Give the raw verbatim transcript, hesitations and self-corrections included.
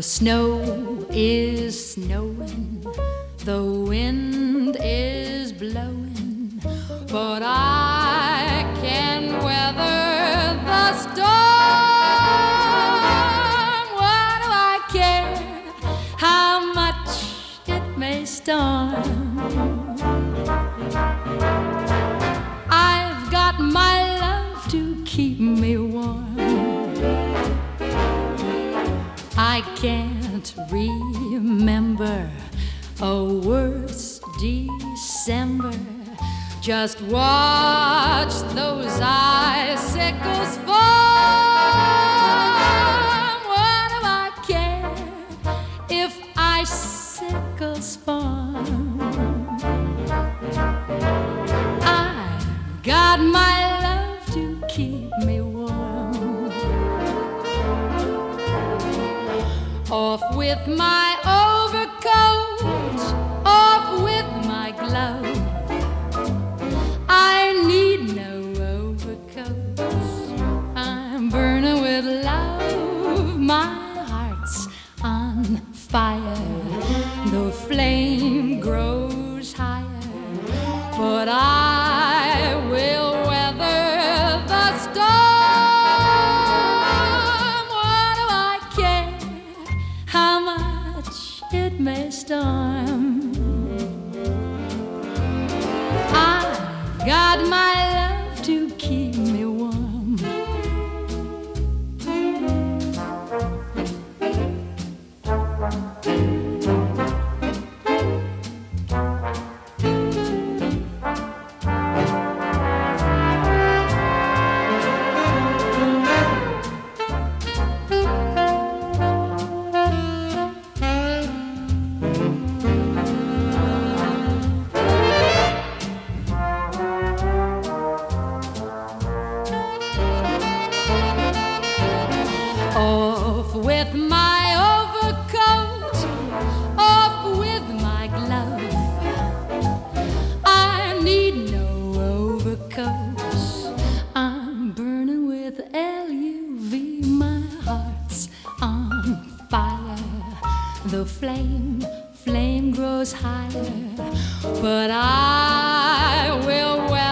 snow is snowing, the wind is blowing, but I can weather the storm. What do I care how much it may storm? I've got my love to keep me warm. I can't remember a worse December. Just watch those icicles form. What do I care if icicles form? I've got my love to keep me warm. Off with my overcoat, off with my glove. I need no overcoat. I'm burning with love. My heart's on fire. The flame grows higher, but I will weather the storm. What do I care how much it may storm? I've got my love to keep me warm. Off with my overcoat, off with my glove. I need no overcoats. I'm burning with L U V. My heart's on fire. The flame, flame grows higher, but I will wear